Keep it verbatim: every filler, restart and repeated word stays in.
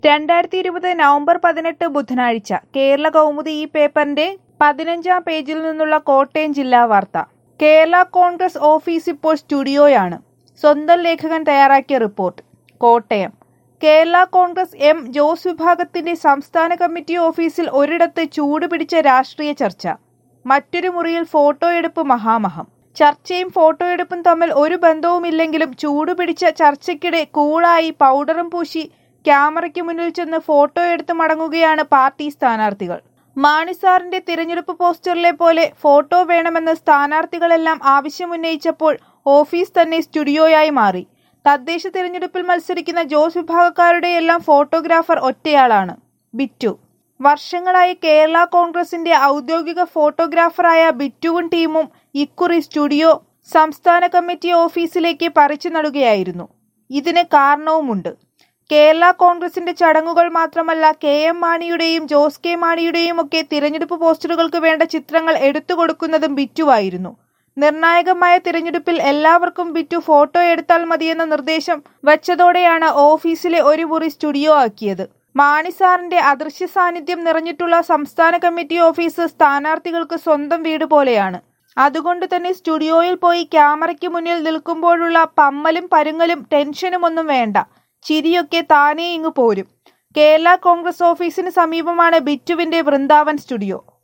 രണ്ടായിരത്തി ഇരുപത് നവംബർ പതിനെട്ട് ബുധനാഴ്ച കേരള കൗമുദി ഈ പേപ്പറിന്റെ പതിനഞ്ചാം പേജിൽ നിന്നുള്ള കോട്ടയം ജില്ലാ വാർത്ത. കേരള കോൺഗ്രസ് ഓഫീസ് ഇപ്പോൾ സ്റ്റുഡിയോയാണ്. സ്വന്തം ലേഖകൻ തയ്യാറാക്കിയ റിപ്പോർട്ട്. കോട്ടയം. കേരള കോൺഗ്രസ് എം ജോസ് വിഭാഗത്തിന്റെ സംസ്ഥാന കമ്മിറ്റി ഓഫീസിൽ ഒരിടത്ത് ചൂടുപിടിച്ച രാഷ്ട്രീയ ചർച്ച. മറ്റൊരു മുറിയിൽ ഫോട്ടോയെടുപ്പ് മഹാമഹം. ചർച്ചയും ഫോട്ടോയെടുപ്പും തമ്മിൽ ഒരു ബന്ധവുമില്ലെങ്കിലും ചൂടുപിടിച്ച ചർച്ചയ്ക്കിടെ കൂളായി പൗഡറും പൂശി ക്യാമറയ്ക്ക് മുന്നിൽ ചെന്ന് ഫോട്ടോ എടുത്ത് മടങ്ങുകയാണ് പാർട്ടി സ്ഥാനാർത്ഥികൾ. മാണിസാറിന്റെ തിരഞ്ഞെടുപ്പ് പോസ്റ്ററിലെ പോലെ ഫോട്ടോ വേണമെന്ന് സ്ഥാനാർത്ഥികളെല്ലാം ആവശ്യമുന്നയിച്ചപ്പോൾ ഓഫീസ് തന്നെ സ്റ്റുഡിയോയായി മാറി. തദ്ദേശ തിരഞ്ഞെടുപ്പിൽ മത്സരിക്കുന്ന ജോസ് വിഭാഗക്കാരുടെയെല്ലാം ഫോട്ടോഗ്രാഫർ ഒറ്റയാളാണ്, ബിറ്റു. വർഷങ്ങളായി കേരള കോൺഗ്രസിന്റെ ഔദ്യോഗിക ഫോട്ടോഗ്രാഫറായ ബിറ്റുവും ടീമും ഇക്കുറി സ്റ്റുഡിയോ സംസ്ഥാന കമ്മിറ്റി ഓഫീസിലേക്ക് പറിച്ചു നടുകയായിരുന്നു. ഇതിന് കാരണവുമുണ്ട്. കേരള കോൺഗ്രസിന്റെ ചടങ്ങുകൾ മാത്രമല്ല, കെ എം മാണിയുടെയും ജോസ് കെ മാണിയുടെയും ഒക്കെ തിരഞ്ഞെടുപ്പ് പോസ്റ്ററുകൾക്ക് വേണ്ട ചിത്രങ്ങൾ എടുത്തു കൊടുക്കുന്നതും ബിറ്റുവായിരുന്നു. നിർണായകമായ തിരഞ്ഞെടുപ്പിൽ എല്ലാവർക്കും ബിറ്റു ഫോട്ടോ എടുത്താൽ മതിയെന്ന നിർദ്ദേശം വച്ചതോടെയാണ് ഓഫീസിലെ ഒരു മുറി സ്റ്റുഡിയോ ആക്കിയത്. മാണിസാറിന്റെ അദൃശ്യ സാന്നിധ്യം നിറഞ്ഞിട്ടുള്ള സംസ്ഥാന കമ്മിറ്റി ഓഫീസ് സ്ഥാനാർത്ഥികൾക്ക് സ്വന്തം വീട് പോലെയാണ്. അതുകൊണ്ട് തന്നെ സ്റ്റുഡിയോയിൽ പോയി ക്യാമറയ്ക്ക് മുന്നിൽ നിൽക്കുമ്പോഴുള്ള പമ്മലും പരുങ്ങലും ടെൻഷനും ഒന്നും വേണ്ട. ചിരിയൊക്കെ താനേ ഇങ്ങു പോരും. കേരള കോൺഗ്രസ് ഓഫീസിന് സമീപമാണ് ബിറ്റുവിന്റെ വൃന്ദാവൻ സ്റ്റുഡിയോ.